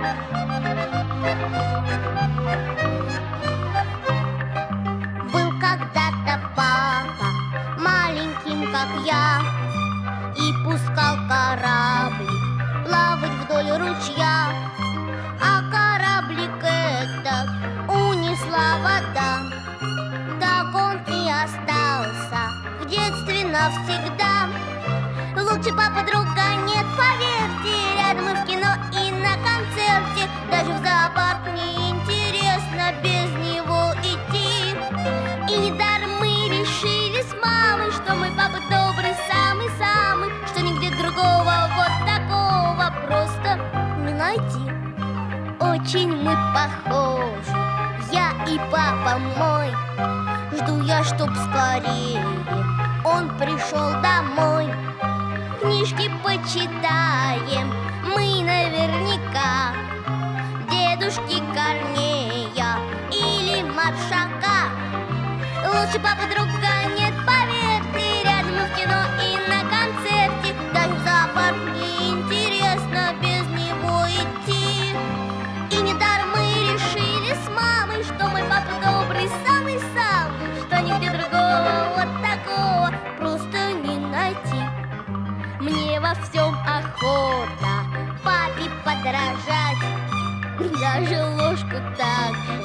Был когда-то папа маленьким, как я, и пускал кораблик плавать вдоль ручья. А кораблик этот унесла вода, так он и остался в детстве навсегда. Лучше папа друга нет, поверьте, рядом и в кино, и на концерте. Даже в зоопарк неинтересно без него идти. И недаром мы решили с мамой, что мой папа добрый, самый-самый, что нигде другого вот такого просто не найти. Очень мы похожи, я и папа мой. Жду я, чтоб скорее он пришел домой. Книжки почитаем мы наверняка, дедушки Корнея или Маршака. Лучше папы друга нет, поверьте, рядом и в кино, и на концерте. Даже в зоопарк неинтересно без него идти. И недаром мы решили с мамой, что мой папа добрый, самый-самый, что нигде другого вот такого просто не найти. Мне во всем охота папе подражать, даже ложку так же